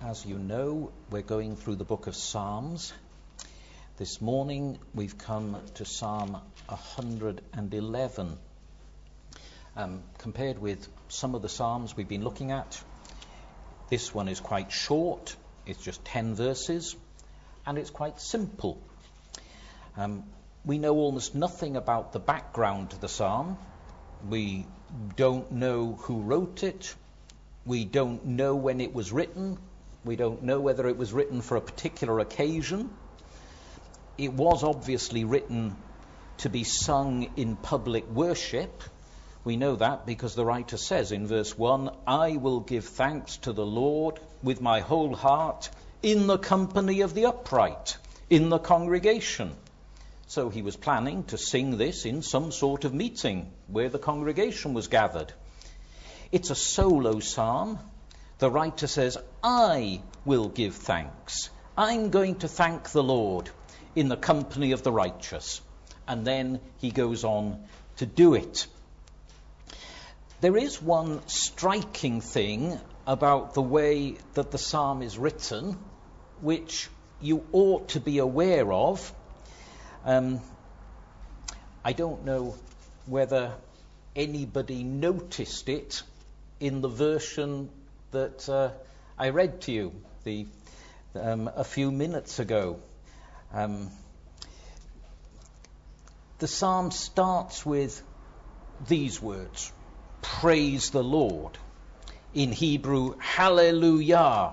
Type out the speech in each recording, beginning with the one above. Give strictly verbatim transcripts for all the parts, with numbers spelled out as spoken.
As you know, we're going through the book of Psalms. This morning we've come to Psalm one hundred eleven. Um, compared with some of the Psalms we've been looking at, this one is quite short. It's just ten verses, and it's quite simple. Um, we know almost nothing about the background to the Psalm. We don't know who wrote it. We don't know when it was written. We don't know whether it was written for a particular occasion. It was obviously written to be sung in public worship. We know that because the writer says in verse one, "I will give thanks to the Lord with my whole heart in the company of the upright, in the congregation." So he was planning to sing this in some sort of meeting where the congregation was gathered. It's a solo psalm. The writer says, "I will give thanks. I'm going to thank the Lord in the company of the righteous." And then he goes on to do it. There is one striking thing about the way that the psalm is written, which you ought to be aware of. Um, I don't know whether anybody noticed it in the version that uh, I read to you the, um, a few minutes ago. Um, the psalm starts with these words, "Praise the Lord." In Hebrew, hallelujah.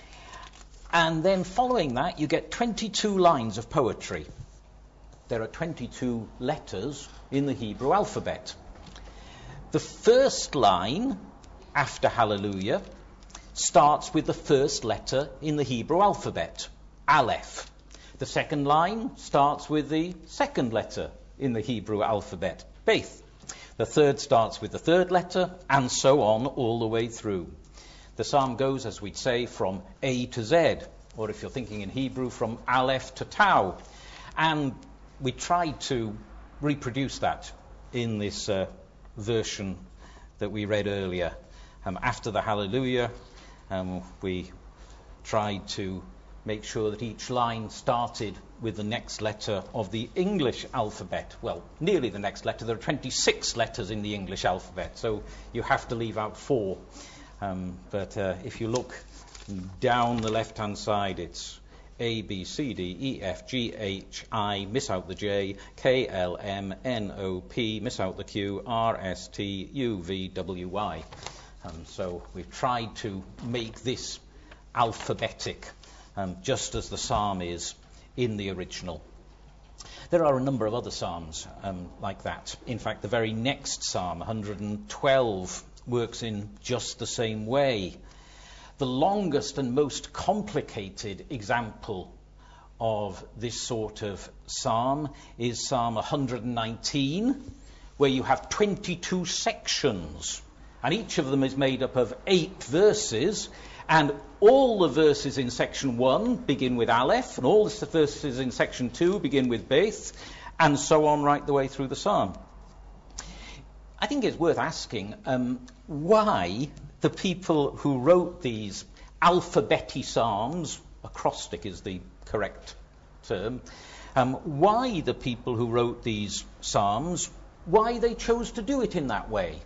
And then following that, you get twenty-two lines of poetry. There are twenty-two letters in the Hebrew alphabet. The first line after hallelujah starts with the first letter in the Hebrew alphabet, Aleph. The second line starts with the second letter in the Hebrew alphabet, Beth. The third starts with the third letter, and so on all the way through. The psalm goes, as we'd say, from A to Z, or if you're thinking in Hebrew, from Aleph to Tau. And we tried to reproduce that in this uh, version that we read earlier. Um, after the hallelujah, um, we tried to make sure that each line started with the next letter of the English alphabet. Well, nearly the next letter. There are twenty-six letters in the English alphabet, so you have to leave out four. Um, but uh, if you look down the left-hand side, it's A, B, C, D, E, F, G, H, I, miss out the J, K, L, M, N, O, P, miss out the Q, R, S, T, U, V, W, Y. Um, so we've tried to make this alphabetic, um, just as the psalm is in the original. There are a number of other psalms um, like that. In fact, the very next psalm, one hundred twelve, works in just the same way. The longest and most complicated example of this sort of psalm is Psalm one hundred nineteen, where you have twenty-two sections, and each of them is made up of eight verses, and all the verses in section one begin with Aleph, and all the verses in section two begin with Beth, and so on right the way through the psalm. I think it's worth asking um, why the people who wrote these alphabety psalms, acrostic is the correct term, um, why the people who wrote these psalms, why they chose to do it in that way.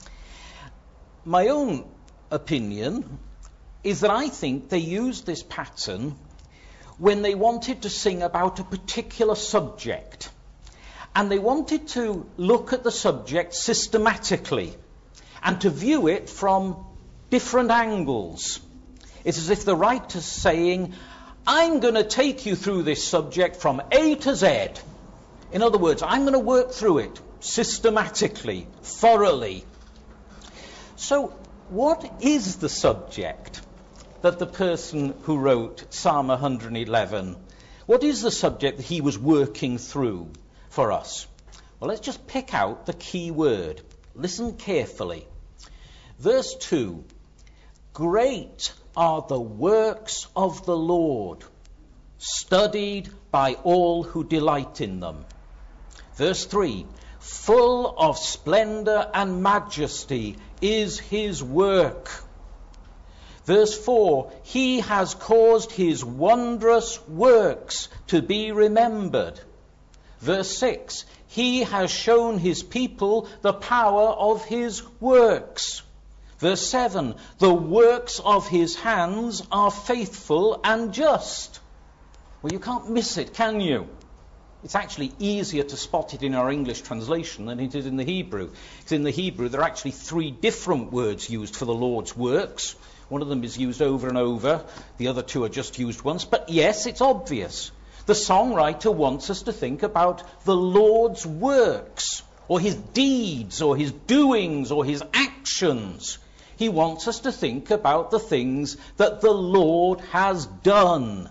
My own opinion is that I think they used this pattern when they wanted to sing about a particular subject, and they wanted to look at the subject systematically and to view it from different angles. It's as if the writer's saying, I'm going to take you through this subject from A to Z. In other words, I'm going to work through it systematically, thoroughly. So what is the subject that the person who wrote Psalm one hundred eleven, what is the subject that he was working through for us? Well, let's just pick out the key word. Listen carefully. Verse two, great are the works of the Lord, studied by all who delight in them. Verse three, full of splendor and majesty is his work. Verse four, he has caused his wondrous works to be remembered. Verse six, he has shown his people the power of his works. Verse seven, the works of his hands are faithful and just. Well, you can't miss it, can you? It's actually easier to spot it in our English translation than it is in the Hebrew. Because in the Hebrew, there are actually three different words used for the Lord's works. One of them is used over and over. The other two are just used once. But yes, it's obvious. The songwriter wants us to think about the Lord's works, or his deeds, or his doings, or his actions. He wants us to think about the things that the Lord has done.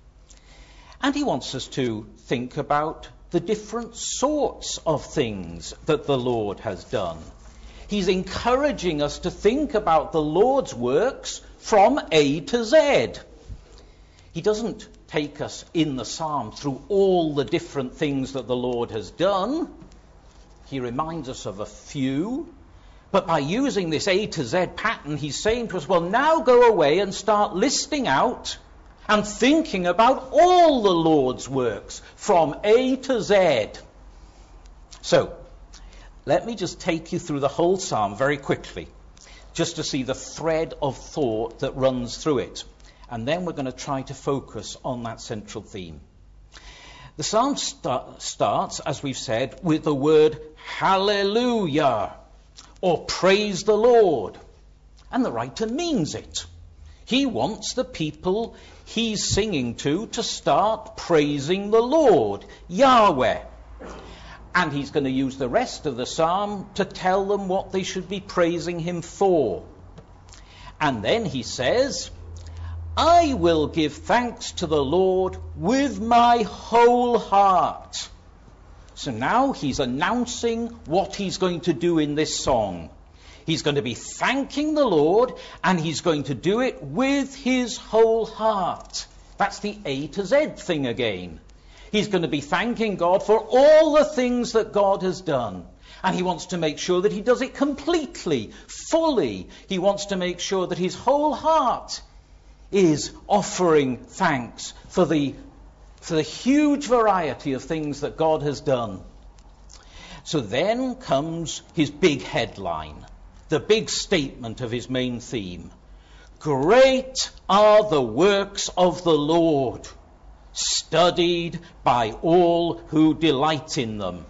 And he wants us to think about the different sorts of things that the Lord has done. He's encouraging us to think about the Lord's works from A to Z. He doesn't take us in the psalm through all the different things that the Lord has done. He reminds us of a few. But by using this A to Z pattern, he's saying to us, well, now go away and start listing out and thinking about all the Lord's works from A to Z. So, let me just take you through the whole psalm very quickly, just to see the thread of thought that runs through it. And then we're going to try to focus on that central theme. The psalm st- starts, as we've said, with the word hallelujah, or praise the Lord. And the writer means it. He wants the people he's singing to to start praising the Lord, Yahweh. And he's going to use the rest of the psalm to tell them what they should be praising him for. And then he says, I will give thanks to the Lord with my whole heart. So now he's announcing what he's going to do in this song. He's going to be thanking the Lord, and he's going to do it with his whole heart. That's the A to Z thing again. He's going to be thanking God for all the things that God has done. And he wants to make sure that he does it completely, fully. He wants to make sure that his whole heart is offering thanks for the, for the huge variety of things that God has done. So then comes his big headline, the big statement of his main theme. Great are the works of the Lord, studied by all who delight in them.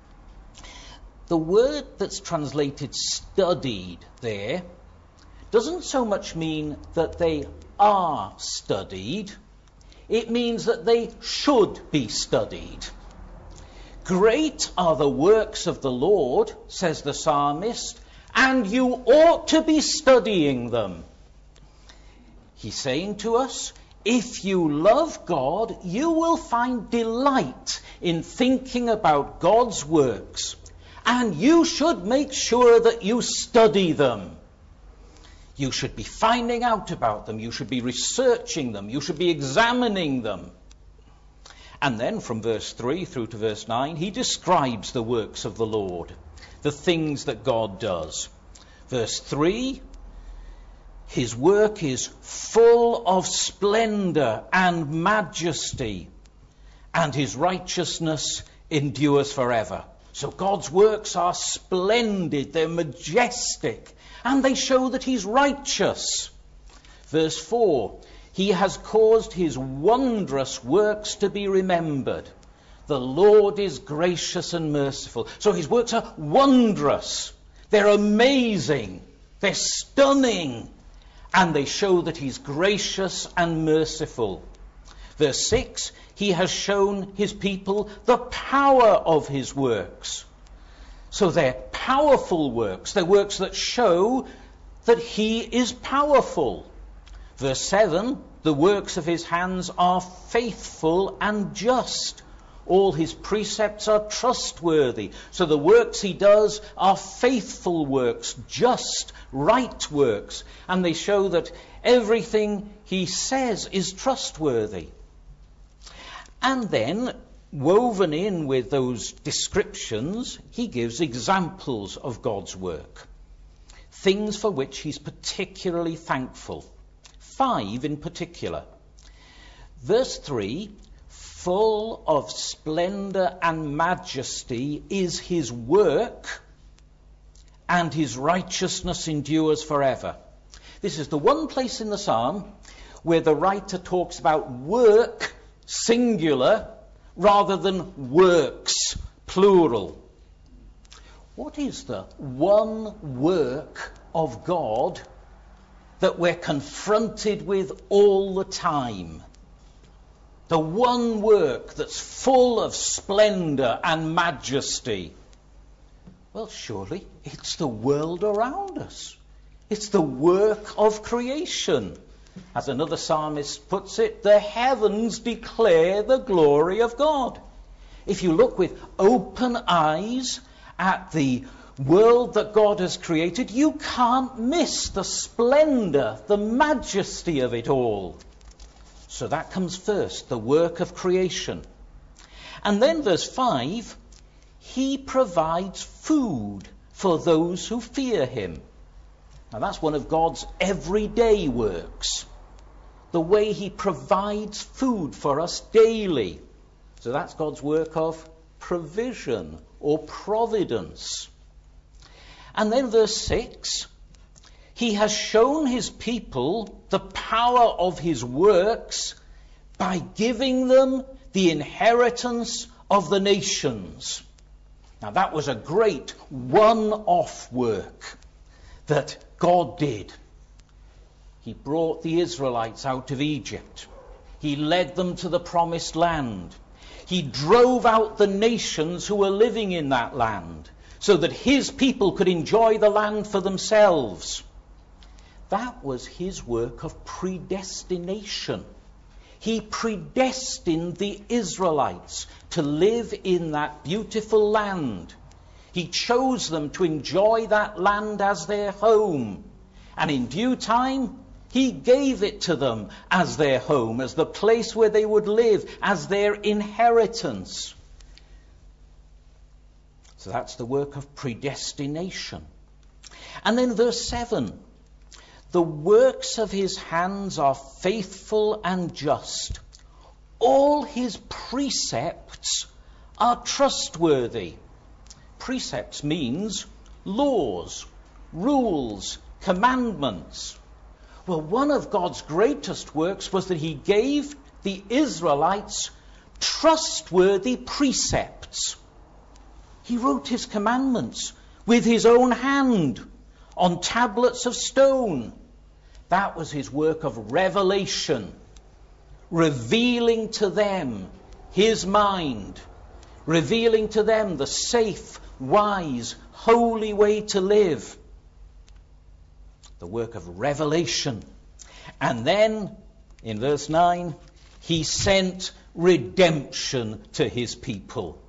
The word that's translated studied there doesn't so much mean that they are studied. It means that they should be studied. Great are the works of the Lord, says the psalmist, and you ought to be studying them. He's saying to us, if you love God, you will find delight in thinking about God's works, and you should make sure that you study them. You should be finding out about them. You should be researching them. You should be examining them. And then from verse three through to verse nine, he describes the works of the Lord, the things that God does. Verse three, his work is full of splendor and majesty, and his righteousness endures forever. So God's works are splendid, they're majestic, and they show that he's righteous. Verse four, he has caused his wondrous works to be remembered. The Lord is gracious and merciful. So his works are wondrous. They're amazing. They're stunning. And they show that he's gracious and merciful. Verse six, he has shown his people the power of his works. So they're powerful works. They're works that show that he is powerful. Verse seven, the works of his hands are faithful and just. All his precepts are trustworthy. So the works he does are faithful works, just, right works. And they show that everything he says is trustworthy. And then, woven in with those descriptions, he gives examples of God's work. Things for which he's particularly thankful. five in particular. Verse three, full of splendor and majesty is his work, and his righteousness endures forever. This is the one place in the psalm where the writer talks about work, singular, rather than works, plural. What is the one work of God that we're confronted with all the time? The one work that's full of splendor and majesty. Well, surely it's the world around us. It's the work of creation. As another psalmist puts it, the heavens declare the glory of God. If you look with open eyes at the world that God has created, you can't miss the splendor, the majesty of it all. So that comes first, the work of creation. And then verse five, he provides food for those who fear him. Now that's one of God's everyday works. The way he provides food for us daily. So that's God's work of provision or providence. And then verse six, he has shown his people the power of his works by giving them the inheritance of the nations. Now that was a great one-off work that God did. He brought the Israelites out of Egypt. He led them to the promised land. He drove out the nations who were living in that land so that his people could enjoy the land for themselves. That was his work of predestination. He predestined the Israelites to live in that beautiful land. He chose them to enjoy that land as their home. And in due time, he gave it to them as their home, as the place where they would live, as their inheritance. So that's the work of predestination. And then verse seven. The works of his hands are faithful and just. All his precepts are trustworthy. Precepts means laws, rules, commandments. Well, one of God's greatest works was that he gave the Israelites trustworthy precepts. He wrote his commandments with his own hand on tablets of stone. That was his work of revelation, revealing to them his mind, revealing to them the safe, wise, holy way to live. The work of revelation. And then, in verse nine, he sent redemption to his people.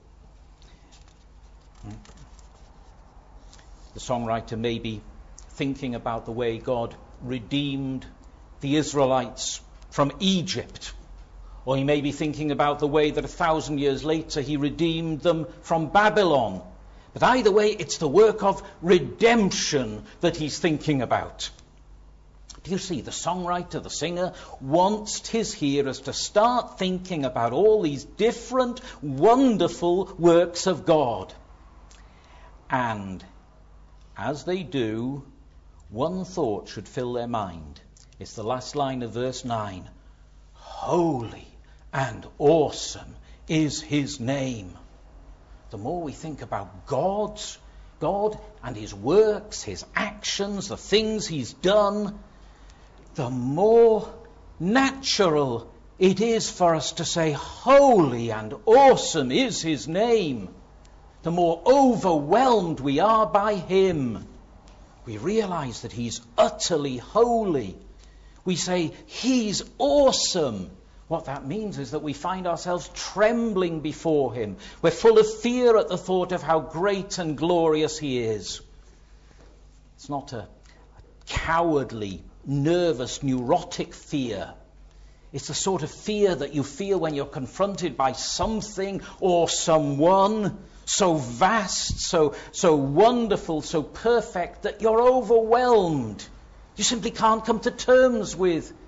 The songwriter may be thinking about the way God redeemed the Israelites from Egypt. Or he may be thinking about the way that a thousand years later he redeemed them from Babylon. But either way, it's the work of redemption that he's thinking about. Do you see, the songwriter, the singer, wants his hearers to start thinking about all these different, wonderful works of God. And as they do, one thought should fill their mind. It's the last line of verse nine. Holy and awesome is his name. The more we think about God's, God and his works, his actions, the things he's done, the more natural it is for us to say, holy and awesome is his name. The more overwhelmed we are by him. We realize that he's utterly holy. We say, he's awesome. What that means is that we find ourselves trembling before him. We're full of fear at the thought of how great and glorious he is. It's not a, a cowardly, nervous, neurotic fear. It's the sort of fear that you feel when you're confronted by something or someone so vast, so, so wonderful, so perfect that you're overwhelmed. You simply can't come to terms with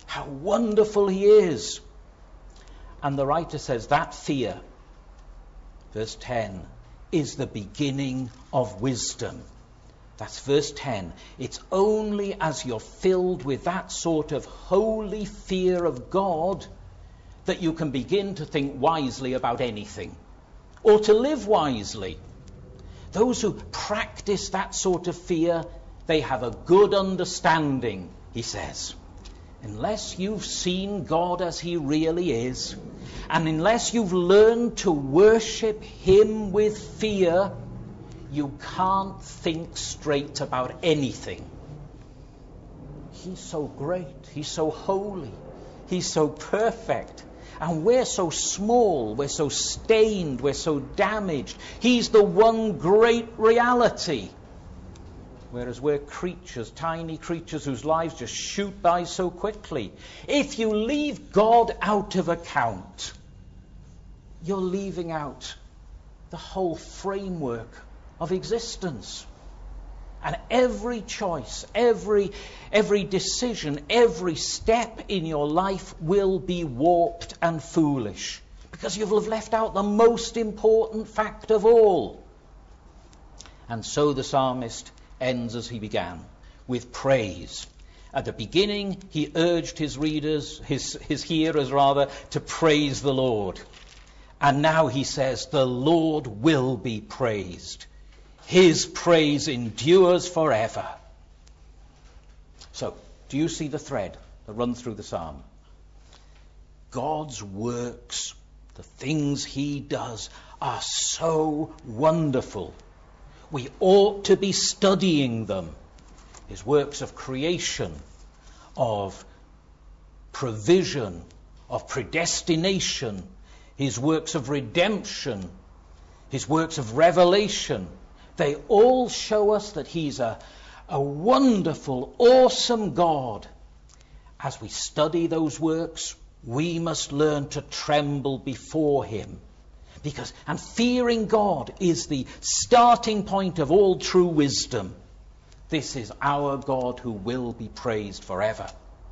how wonderful he is. And the writer says that fear, verse ten, is the beginning of wisdom. That's verse ten. It's only as you're filled with that sort of holy fear of God that you can begin to think wisely about anything, or to live wisely. Those who practice that sort of fear, they have a good understanding, he says. Unless you've seen God as he really is, and unless you've learned to worship him with fear, you can't think straight about anything. He's so great. He's so holy. He's so perfect. And we're so small. We're so stained. We're so damaged. He's the one great reality. Whereas we're creatures, tiny creatures whose lives just shoot by so quickly. If you leave God out of account, you're leaving out the whole framework of existence. And every choice, every every decision, every step in your life will be warped and foolish, because you will have left out the most important fact of all. And so the psalmist ends as he began, with praise. At the beginning, he urged his readers, his, his hearers rather, to praise the Lord. And now he says, the Lord will be praised. His praise endures forever. So, do you see the thread that runs through the psalm? God's works, the things he does, are so wonderful. We ought to be studying them. His works of creation, of provision, of predestination, his works of redemption, his works of revelation, they all show us that he's a, a wonderful, awesome God. As we study those works, we must learn to tremble before him. Because, and fearing God is the starting point of all true wisdom. This is our God who will be praised forever.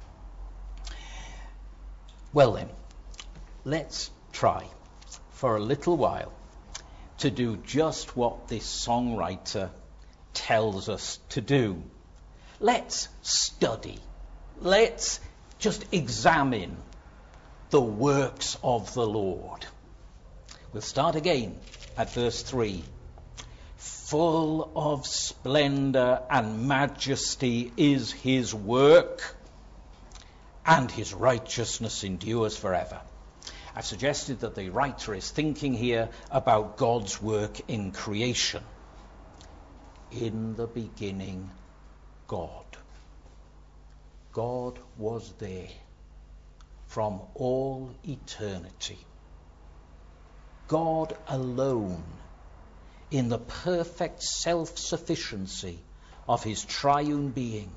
Well then, let's try for a little while to do just what this songwriter tells us to do. Let's study. Let's just examine the works of the Lord. We'll start again at verse three. Full of splendor and majesty is his work, and his righteousness endures forever. I've suggested that the writer is thinking here about God's work in creation. In the beginning, God. God was there from all eternity. God alone, in the perfect self-sufficiency of his triune being.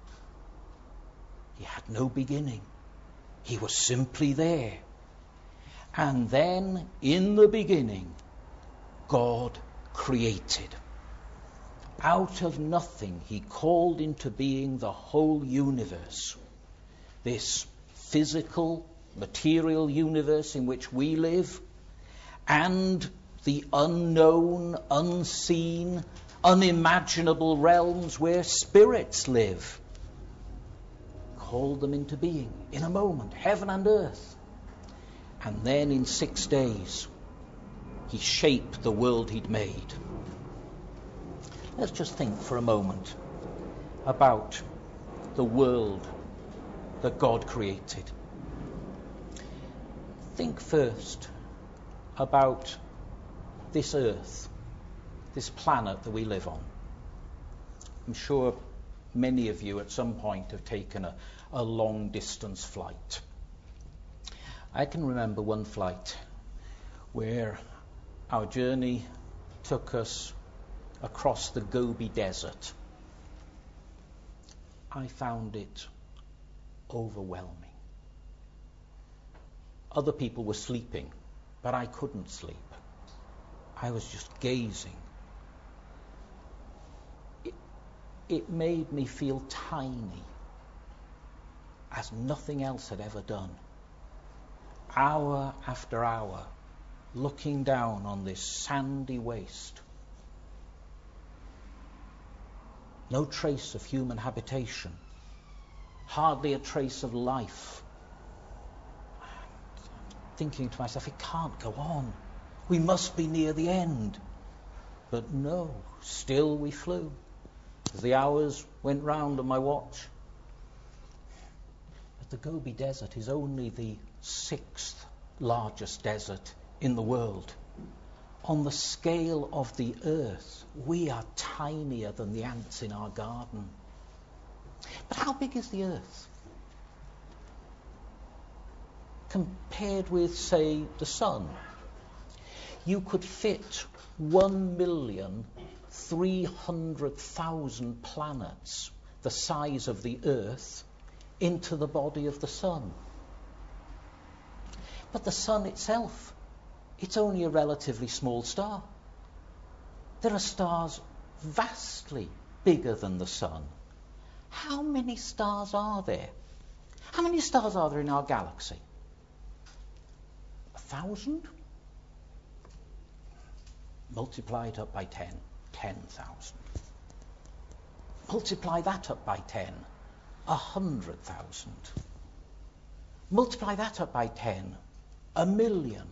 He had no beginning. He was simply there. And then, in the beginning, God created. Out of nothing, he called into being the whole universe. This physical, material universe in which we live, and the unknown, unseen, unimaginable realms where spirits live. Called them into being in a moment, heaven and earth. And then in six days, he shaped the world he'd made. Let's just think for a moment about the world that God created. Think first about this earth, this planet that we live on. I'm sure many of you at some point have taken a, a long-distance flight. I can remember one flight where our journey took us across the Gobi Desert. I found it overwhelming. Other people were sleeping, but I couldn't sleep. I was just gazing. It, it made me feel tiny. as nothing else had ever done. Hour after hour, looking down on this sandy waste. No trace of human habitation. Hardly a trace of life. Thinking to myself, it can't go on. We must be near the end. But no, still we flew. As the hours went round on my watch. But the Gobi Desert is only the sixth largest desert in the world. On the scale of the earth, we are tinier than the ants in our garden. But how big is the earth? Compared with, say, the sun, you could fit one million three hundred thousand planets the size of the earth into the body of the sun. But the sun itself, it's only a relatively small star. There are stars vastly bigger than the sun. How many stars are there? How many stars are there in our galaxy? A thousand? Multiply it up by ten. Ten thousand. Multiply that up by ten. A hundred thousand. Multiply that up by ten. A million.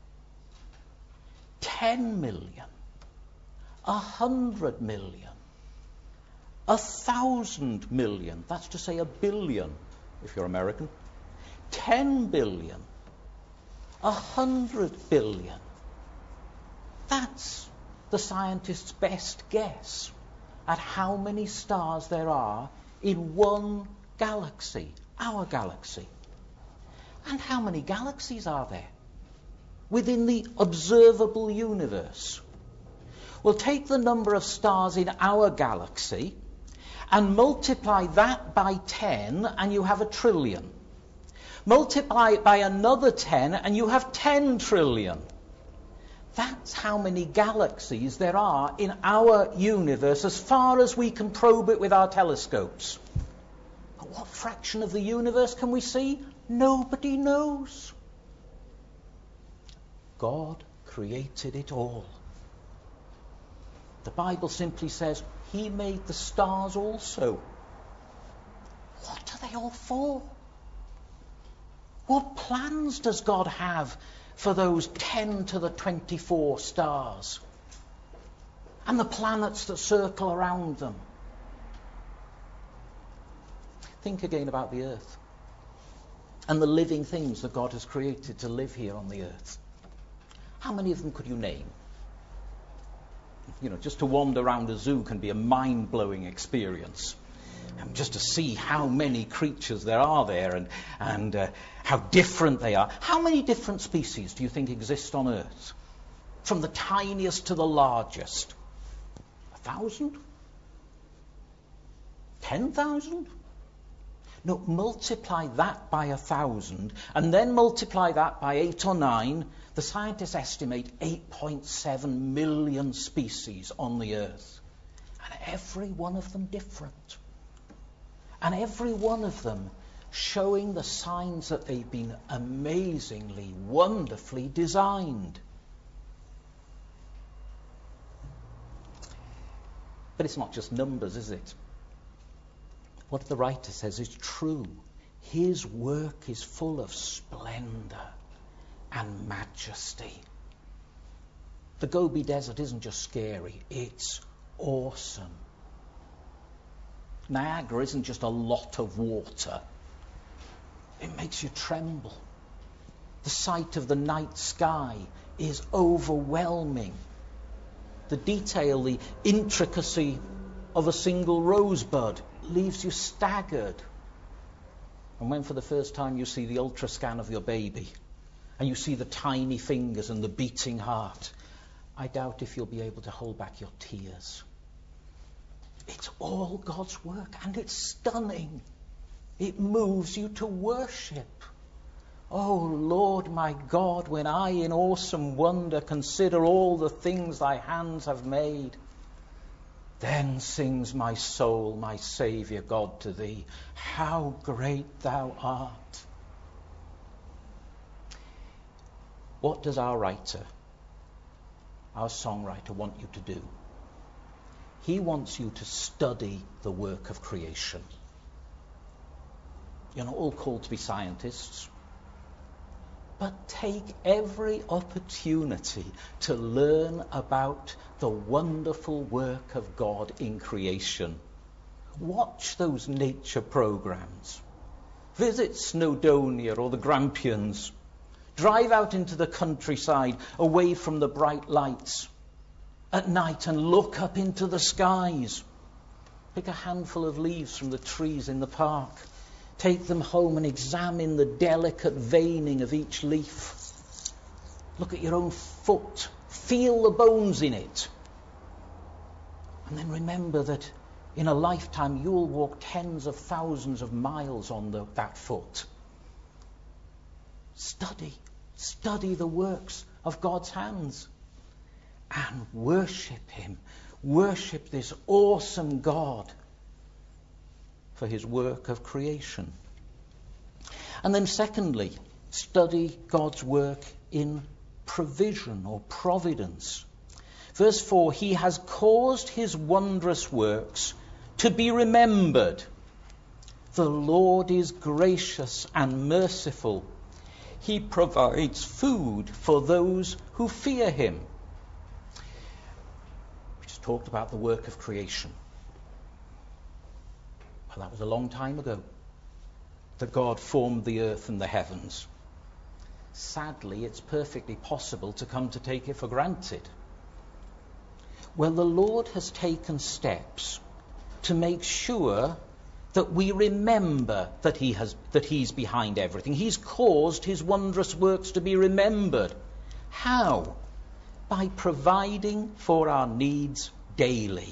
Ten million. A hundred million. A thousand million. That's to say a billion, if you're American. Ten billion. A hundred billion. That's the scientists' best guess at how many stars there are in one galaxy, our galaxy. And how many galaxies are there within the observable universe? Well, take the number of stars in our galaxy and multiply that by ten, and you have a trillion. Multiply it by another ten, and you have ten trillion. That's how many galaxies there are in our universe as far as we can probe it with our telescopes. But what fraction of the universe can we see? Nobody knows. God created it all. The Bible simply says he made the stars also. What are they all for? What plans does God have for those ten to the twenty-four stars and the planets that circle around them? Think again about the earth and the living things that God has created to live here on the earth. How many of them could you name? You know, just to wander around a zoo can be a mind-blowing experience. And just to see how many creatures there are there and, and uh, how different they are. How many different species do you think exist on Earth? From the tiniest to the largest? A thousand? Ten thousand? No, multiply that by a thousand and then multiply that by eight or nine. The scientists estimate eight point seven million species on the Earth. And every one of them different. And every one of them showing the signs that they've been amazingly, wonderfully designed. But it's not just numbers, is it? What the writer says is true. His work is full of splendor and majesty. The Gobi Desert isn't just scary, it's awesome. Niagara isn't just a lot of water. It makes you tremble. The sight of the night sky is overwhelming. The detail, the intricacy of a single rosebud leaves you staggered. And when for the first time you see the ultrascan of your baby and you see the tiny fingers and the beating heart, I doubt if you'll be able to hold back your tears. It's all God's work, and it's stunning. It moves you to worship. Oh, Lord my God, when I in awesome wonder consider all the things thy hands have made. Then sings my soul, my Saviour God, to thee, how great thou art. What does our writer, our songwriter, want you to do? He wants you to study the work of creation. You're not all called to be scientists, but take every opportunity to learn about the wonderful work of God in creation. Watch those nature programs. Visit Snowdonia or the Grampians. Drive out into the countryside away from the bright lights at night and look up into the skies. Pick a handful of leaves from the trees in the park. Take them home and examine the delicate veining of each leaf. Look at your own foot. Feel the bones in it. And then remember that in a lifetime you'll walk tens of thousands of miles on the, that foot. Study. Study the works of God's hands. And worship him. Worship this awesome God for his work of creation. And then secondly, study God's work in provision or providence. Verse four, he has caused his wondrous works to be remembered. The Lord is gracious and merciful. He provides food for those who fear him. We just talked about the work of creation. Well, that was a long time ago that God formed the earth and the heavens. Sadly, it's perfectly possible to come to take it for granted. Well, the Lord has taken steps to make sure that we remember that he has that he's behind everything. He's caused his wondrous works to be remembered. How? By providing for our needs daily.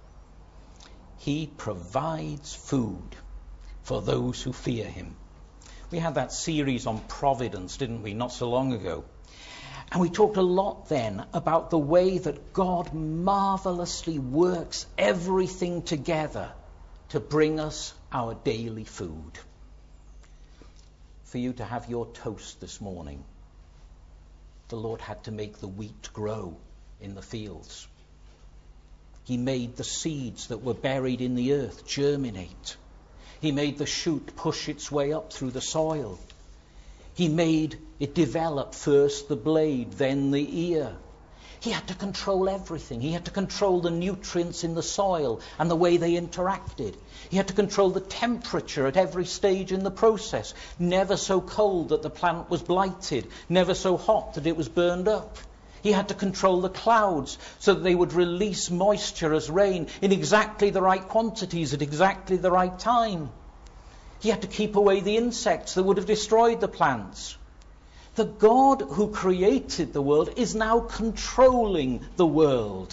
He provides food for those who fear him. We had that series on providence, didn't we, not so long ago? And we talked a lot then about the way that God marvelously works everything together to bring us our daily food. For you to have your toast this morning, the Lord had to make the wheat grow in the fields. He made the seeds that were buried in the earth germinate. He made the shoot push its way up through the soil. He made it develop, first the blade, then the ear. He had to control everything. He had to control the nutrients in the soil and the way they interacted. He had to control the temperature at every stage in the process. Never so cold that the plant was blighted. Never so hot that it was burned up. He had to control the clouds so that they would release moisture as rain in exactly the right quantities at exactly the right time. He had to keep away the insects that would have destroyed the plants. The God who created the world is now controlling the world.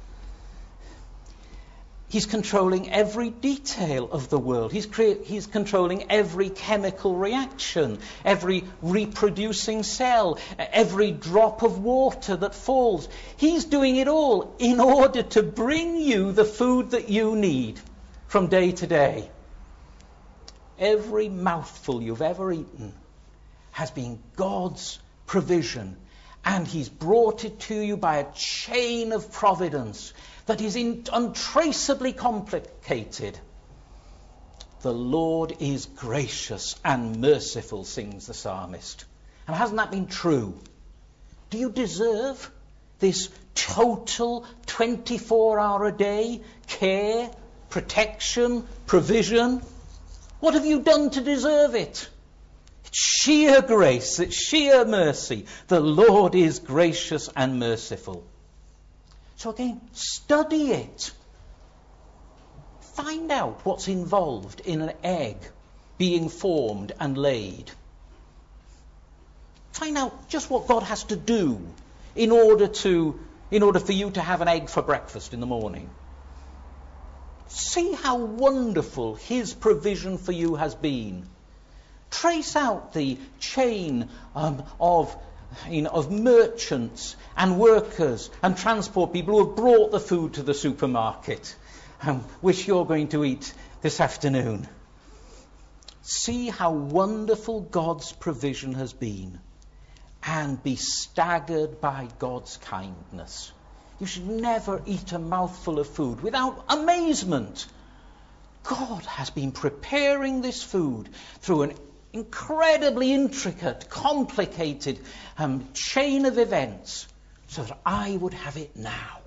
He's controlling every detail of the world. He's, crea- he's controlling every chemical reaction, every reproducing cell, every drop of water that falls. He's doing it all in order to bring you the food that you need from day to day. Every mouthful you've ever eaten has been God's provision, and he's brought it to you by a chain of providence that is in, untraceably complicated. The Lord is gracious and merciful, sings the psalmist. And hasn't that been true? Do you deserve this total twenty-four hour a day care, protection, provision? What have you done to deserve it? It's sheer grace, it's sheer mercy. The Lord is gracious and merciful. So again, study it. Find out what's involved in an egg being formed and laid. Find out just what God has to do in order to, in order for you to have an egg for breakfast in the morning. See how wonderful his provision for you has been. Trace out the chain um, of you know, of merchants and workers and transport people who have brought the food to the supermarket, um, which you're going to eat this afternoon. See how wonderful God's provision has been, and be staggered by God's kindness. You should never eat a mouthful of food without amazement. God has been preparing this food through an incredibly intricate, complicated um, chain of events so that I would have it now.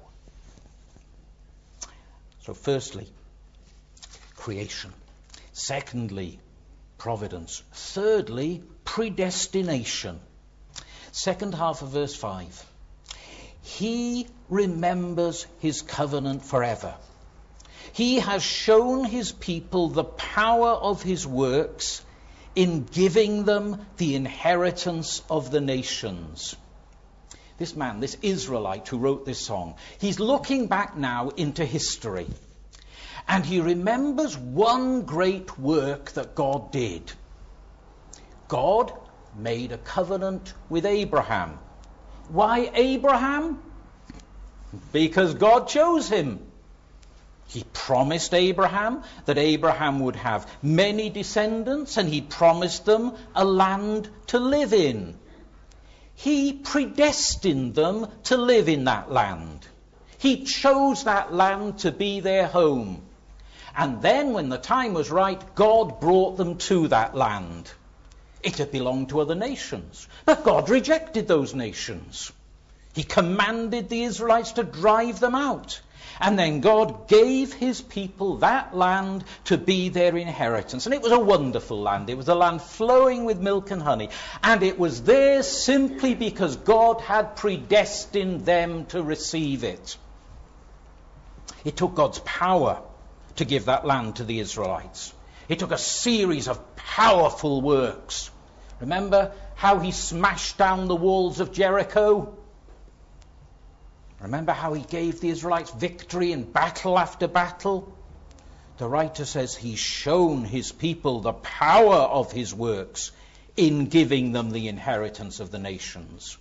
So firstly, creation. Secondly, providence. Thirdly, predestination. Second half of verse five. He remembers his covenant forever. He has shown his people the power of his works in giving them the inheritance of the nations. This man, this Israelite who wrote this song, he's looking back now into history. And he remembers one great work that God did. God made a covenant with Abraham. Why Abraham? Because God chose him. He promised Abraham that Abraham would have many descendants, and he promised them a land to live in. He predestined them to live in that land. He chose that land to be their home. And then when the time was right, God brought them to that land. It had belonged to other nations, but God rejected those nations. He commanded the Israelites to drive them out. And then God gave his people that land to be their inheritance. And it was a wonderful land. It was a land flowing with milk and honey. And it was theirs simply because God had predestined them to receive it. It took God's power to give that land to the Israelites. It took a series of powerful works. Remember how he smashed down the walls of Jericho? Remember how he gave the Israelites victory in battle after battle? The writer says he's shown his people the power of his works in giving them the inheritance of the nations.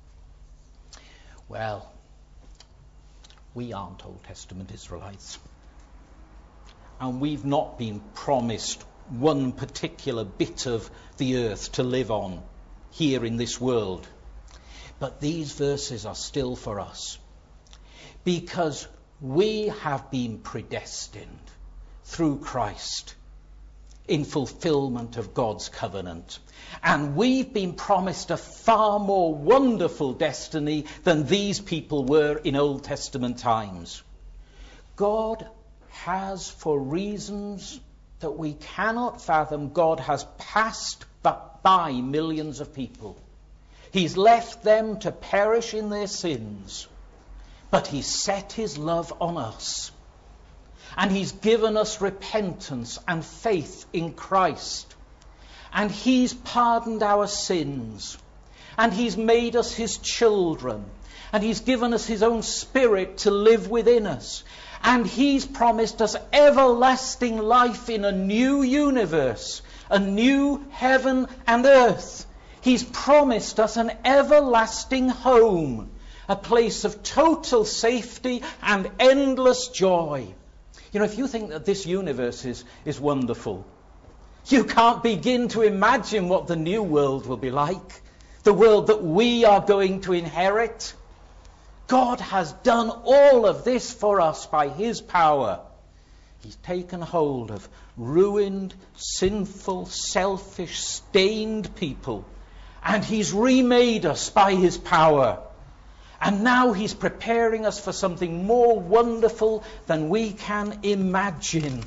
Well, we aren't Old Testament Israelites. And we've not been promised one particular bit of the earth to live on here in this world. But these verses are still for us, because we have been predestined through Christ in fulfillment of God's covenant. And we've been promised a far more wonderful destiny than these people were in Old Testament times. God has, for reasons that we cannot fathom, God has passed by millions of people. He's left them to perish in their sins. But he's set his love on us. And he's given us repentance and faith in Christ. And he's pardoned our sins. And he's made us his children. And he's given us his own Spirit to live within us. And he's promised us everlasting life in a new universe, a new heaven and earth. He's promised us an everlasting home, a place of total safety and endless joy. You know, if you think that this universe is, is wonderful, you can't begin to imagine what the new world will be like, the world that we are going to inherit. God has done all of this for us by his power. He's taken hold of ruined, sinful, selfish, stained people, and he's remade us by his power. And now he's preparing us for something more wonderful than we can imagine.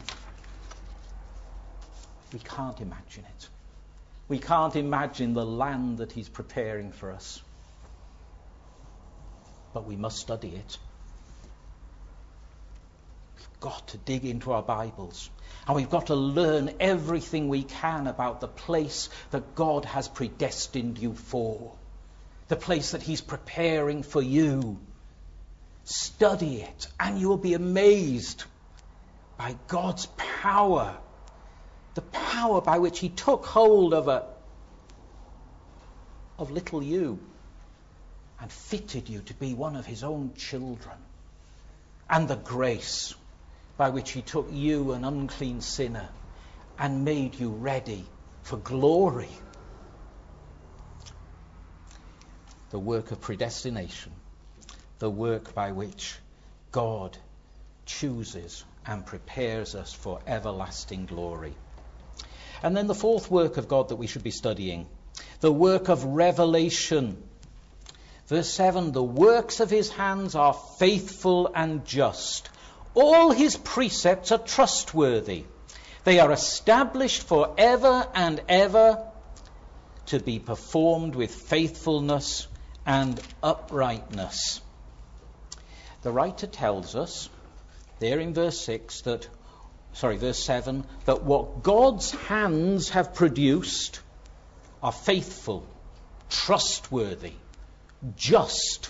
We can't imagine it. We can't imagine the land that he's preparing for us. But we must study it. We've got to dig into our Bibles. And we've got to learn everything we can about the place that God has predestined you for. The place that he's preparing for you. Study it, and you will be amazed by God's power. The power by which he took hold of a of little you, and fitted you to be one of his own children, and the grace by which he took you, an unclean sinner, and made you ready for glory. The work of predestination, the work by which God chooses and prepares us for everlasting glory. And then the fourth work of God that we should be studying, the work of revelation. Verse seven, the works of his hands are faithful and just. All his precepts are trustworthy. They are established forever and ever, to be performed with faithfulness and uprightness. The writer tells us there in verse six that, sorry, verse seven, that what God's hands have produced are faithful, trustworthy, just.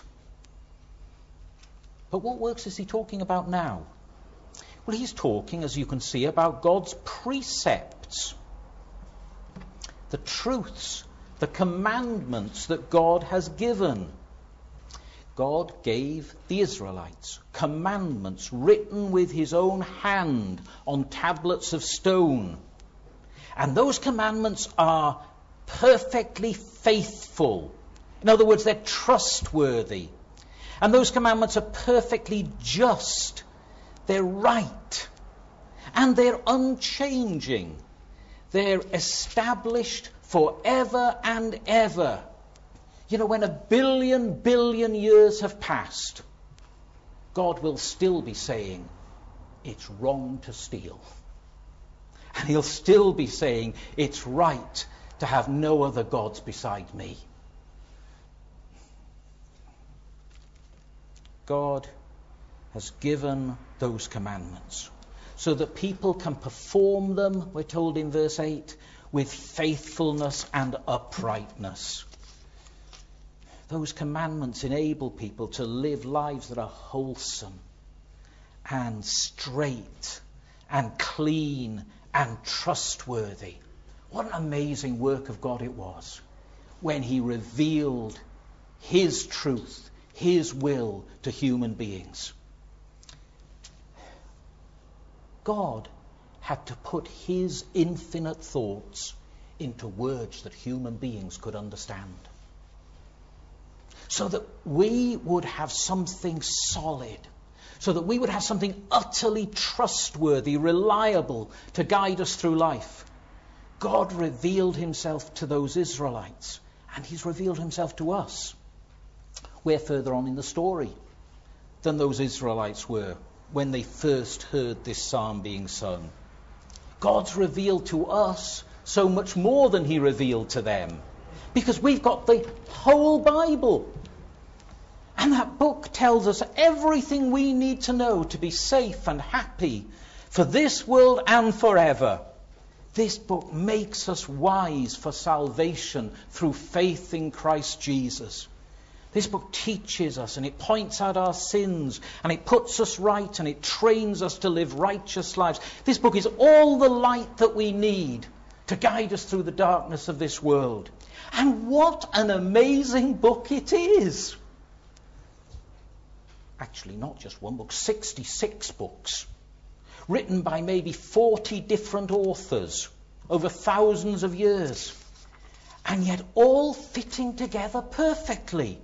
But what works is he talking about now? Well, he's talking, as you can see, about God's precepts, the truths, the commandments that God has given. God gave the Israelites commandments written with his own hand on tablets of stone. And those commandments are perfectly faithful. In other words, they're trustworthy. And those commandments are perfectly just. They're right. And they're unchanging. They're established forever and ever. You know, when a billion, billion years have passed, God will still be saying, it's wrong to steal. And he'll still be saying, it's right to have no other gods beside me. God has given those commandments so that people can perform them, we're told in verse eight, with faithfulness and uprightness. Those commandments enable people to live lives that are wholesome and straight and clean and trustworthy. What an amazing work of God it was when he revealed his truth, his will to human beings. God had to put his infinite thoughts into words that human beings could understand, so that we would have something solid, so that we would have something utterly trustworthy, reliable to guide us through life. God revealed himself to those Israelites, and he's revealed himself to us. We're further on in the story than those Israelites were when they first heard this psalm being sung. God's revealed to us so much more than he revealed to them, because we've got the whole Bible. And that book tells us everything we need to know to be safe and happy for this world and forever. This book makes us wise for salvation through faith in Christ Jesus. This book teaches us, and it points out our sins, and it puts us right, and it trains us to live righteous lives. This book is all the light that we need to guide us through the darkness of this world. And what an amazing book it is! Actually, not just one book, sixty-six books, written by maybe forty different authors over thousands of years, and yet all fitting together perfectly.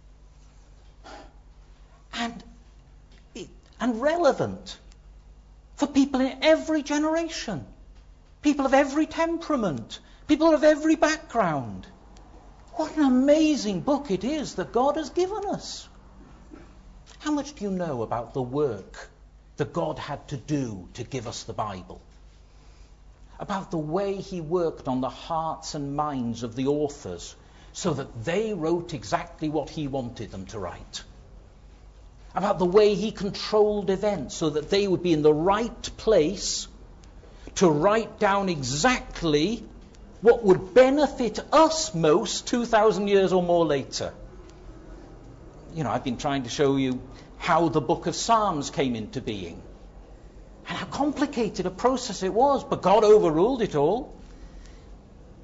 And, and relevant for people in every generation, people of every temperament, people of every background. What an amazing book it is that God has given us. How much do you know about the work that God had to do to give us the Bible? About the way he worked on the hearts and minds of the authors so that they wrote exactly what he wanted them to write? About the way he controlled events so that they would be in the right place to write down exactly what would benefit us most two thousand years or more later. You know, I've been trying to show you how the book of Psalms came into being and how complicated a process it was, but God overruled it all.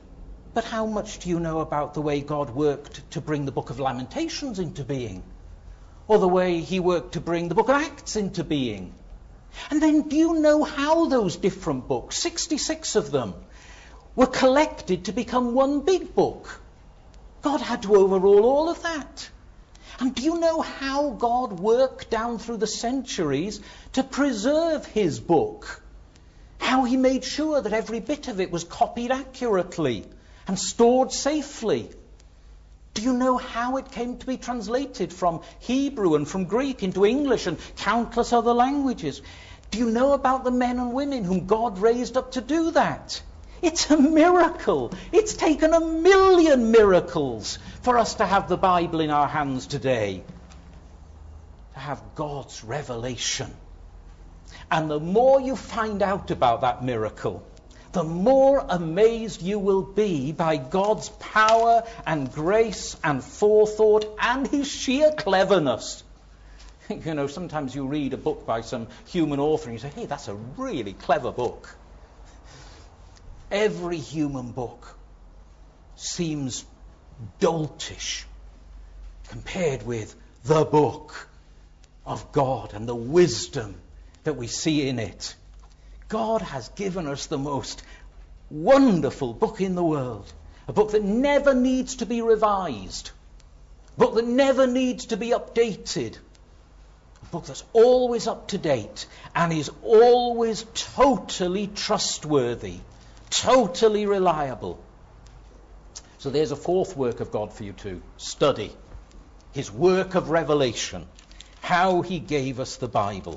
But how much do you know about the way God worked to bring the book of Lamentations into being? Or the way he worked to bring the book of Acts into being? And then do you know how those different books, sixty-six of them, were collected to become one big book? God had to overrule all of that. And do you know how God worked down through the centuries to preserve his book? How he made sure that every bit of it was copied accurately and stored safely? Do you know how it came to be translated from Hebrew and from Greek into English and countless other languages? Do you know about the men and women whom God raised up to do that? It's a miracle. It's taken a million miracles for us to have the Bible in our hands today. To have God's revelation. And the more you find out about that miracle, the more amazed you will be by God's power and grace and forethought and his sheer cleverness. You know, sometimes you read a book by some human author and you say, hey, that's a really clever book. Every human book seems doltish compared with the book of God and the wisdom that we see in it. God has given us the most wonderful book in the world. A book that never needs to be revised. A book that never needs to be updated. A book that's always up to date and is always totally trustworthy. Totally reliable. So there's a fourth work of God for you to study. His work of revelation. How he gave us the Bible.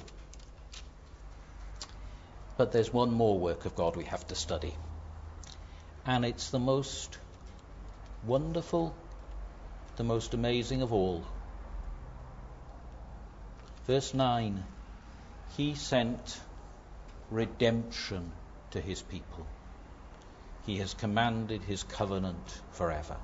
But there's one more work of God we have to study. And it's the most wonderful, the most amazing of all. Verse nine. He sent redemption to his people. He has commanded his covenant forever.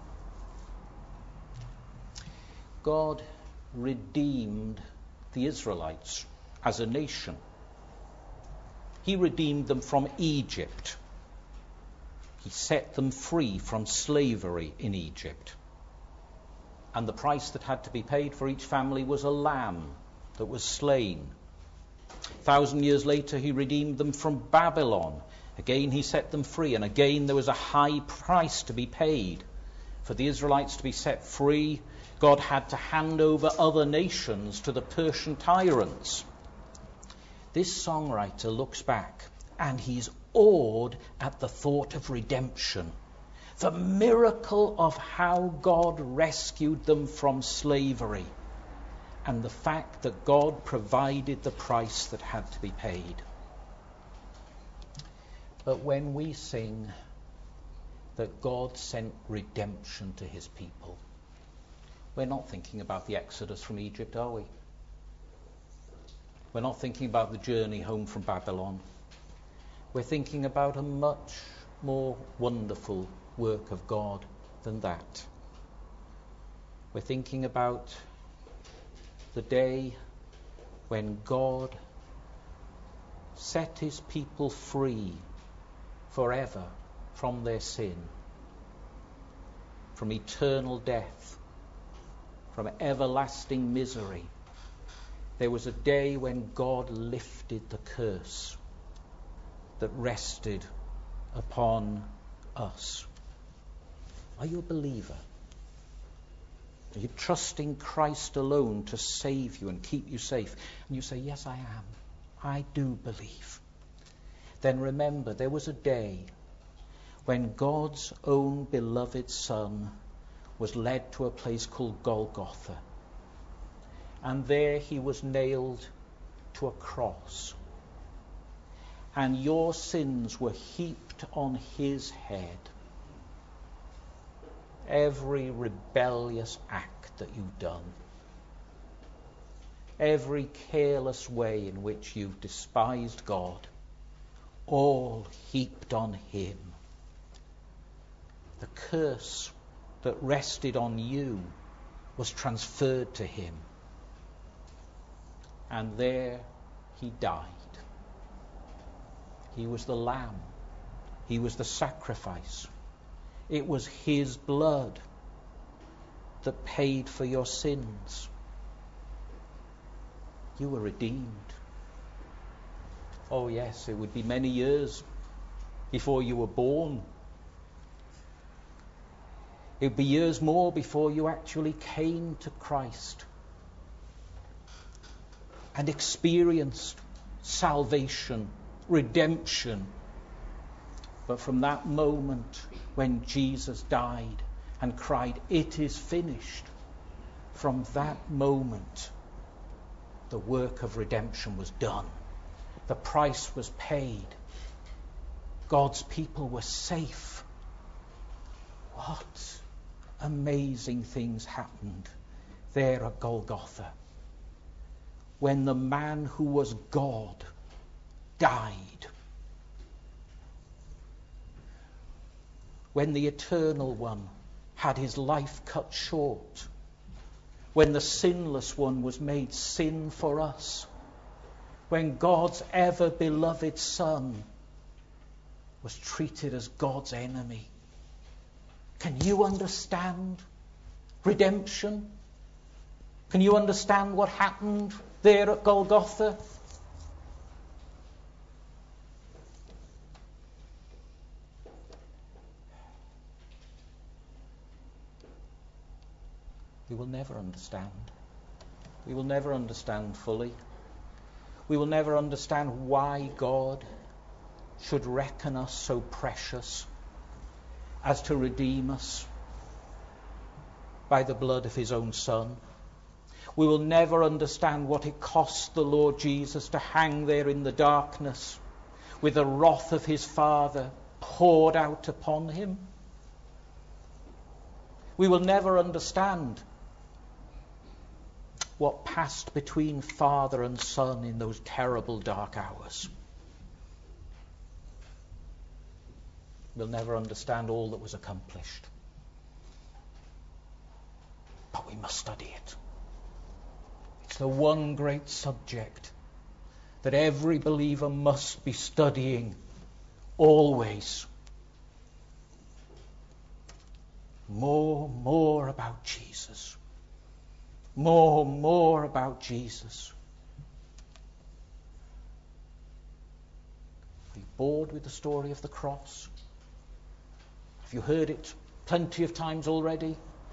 God redeemed the Israelites as a nation. He redeemed them from Egypt. He set them free from slavery in Egypt. And the price that had to be paid for each family was a lamb that was slain. A thousand years later, he redeemed them from Babylon. Again, he set them free. And again, there was a high price to be paid. For the Israelites to be set free, God had to hand over other nations to the Persian tyrants. This songwriter looks back and he's awed at the thought of redemption. The miracle of how God rescued them from slavery. And the fact that God provided the price that had to be paid. But when we sing that God sent redemption to his people, we're not thinking about the exodus from Egypt, are we? We're not thinking about the journey home from Babylon. We're thinking about a much more wonderful work of God than that. We're thinking about the day when God set his people free forever from their sin, from eternal death, from everlasting misery. There was a day when God lifted the curse that rested upon us. Are you a believer? Are you trusting Christ alone to save you and keep you safe? And you say, yes, I am. I do believe. Then remember, there was a day when God's own beloved Son was led to a place called Golgotha. And there he was nailed to a cross. And your sins were heaped on his head. Every rebellious act that you've done. Every careless way in which you've despised God. All heaped on him. The curse that rested on you was transferred to him. And there he died. He was the lamb. He was the sacrifice. It was his blood that paid for your sins. You were redeemed. Oh yes, it would be many years before you were born. It would be years more before you actually came to Christ and experienced salvation, redemption. But from that moment when Jesus died and cried, "It is finished," from that moment the work of redemption was done. The price was paid. God's people were safe. What amazing things happened there at Golgotha when the man who was God died. When the Eternal One had his life cut short. When the Sinless One was made sin for us. When God's ever-beloved Son was treated as God's enemy. Can you understand redemption? Can you understand what happened there at Golgotha? We will never understand. We will never understand fully. We will never understand why God should reckon us so precious as to redeem us by the blood of his own Son. We will never understand what it cost the Lord Jesus to hang there in the darkness with the wrath of his Father poured out upon him. We will never understand what passed between Father and Son in those terrible dark hours. We'll never understand all that was accomplished. But we must study it. It's the one great subject that every believer must be studying always. More, more about Jesus. More, more about Jesus. Are you bored with the story of the cross? Have you heard it plenty of times already? You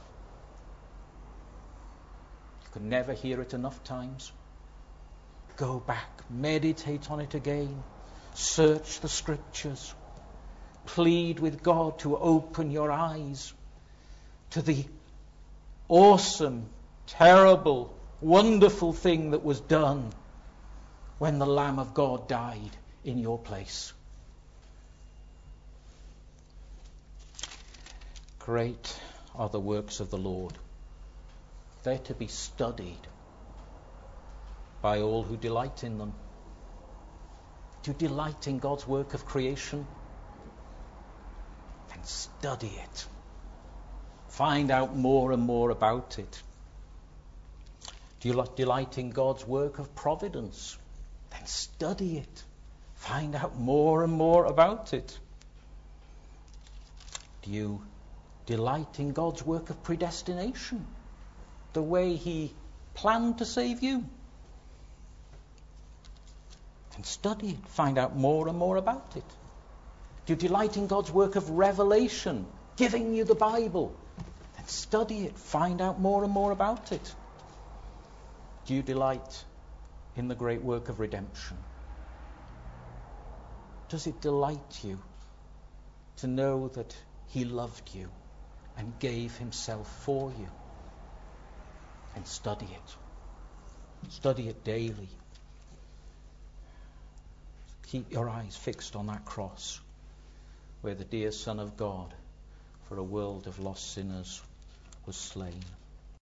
can never hear it enough times. Go back, meditate on it again, search the scriptures, plead with God to open your eyes to the awesome, terrible, wonderful thing that was done when the Lamb of God died in your place. Great are the works of the Lord. They're to be studied by all who delight in them. Do you delight in God's work of creation? Then study it. Find out more and more about it. Do you delight in God's work of providence? Then study it. Find out more and more about it. Do you delight in God's work of predestination? The way he planned to save you? Then study it. Find out more and more about it. Do you delight in God's work of revelation, giving you the Bible? Then study it. Find out more and more about it. Do you delight in the great work of redemption? Does it delight you to know that he loved you and gave himself for you? And study it. Study it daily. Keep your eyes fixed on that cross where the dear Son of God for a world of lost sinners was slain.